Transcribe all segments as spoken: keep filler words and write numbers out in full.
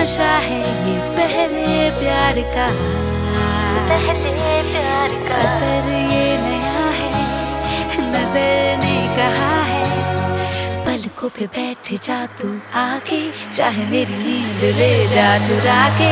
नशा है ये पहले प्यार का, पहले प्यार का असर ये नया है, नजर ने कहा है। पलकों पे बैठ जा तू आके, चाहे मेरी नींद ले जा चुरा के।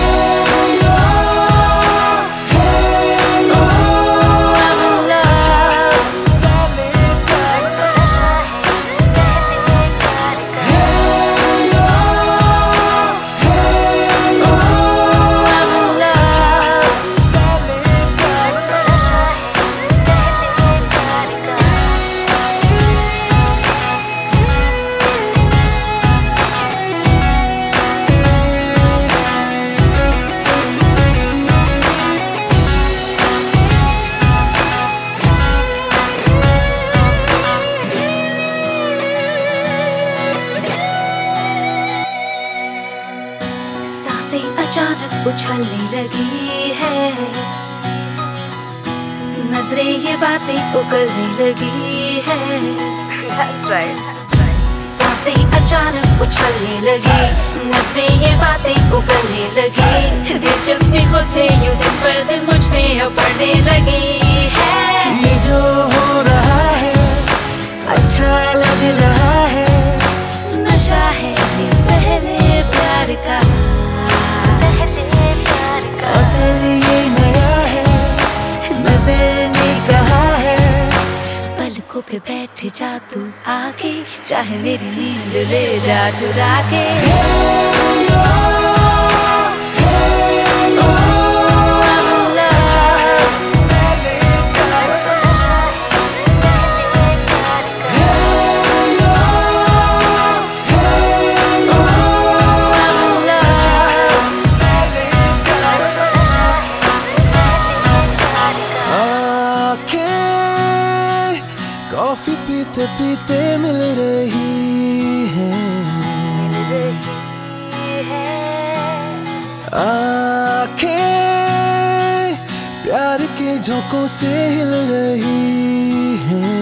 अचानक उछलने लगी है, नजरें ये बातें उगलने लगी है। That's right. सांसें अचानक उछलने लगी, नजरें ये बातें उगलने लगी। दिलचस्पी खुद में यूं दिन पर दिन मुझ में अब बढ़ने लगी है। ये जो हो रहा है अच्छा लग रहा है, नशा है ये पहले प्यार का, असर ये नया है, नजर ने कहा है। पलकों पे बैठ जा तू आके, चाहे मेरी नींद ले जा चुरा के। कॉफी पीते पीते मिल रही है, मिल रही है। आँखें प्यार के झोंकों से हिल रही हैं।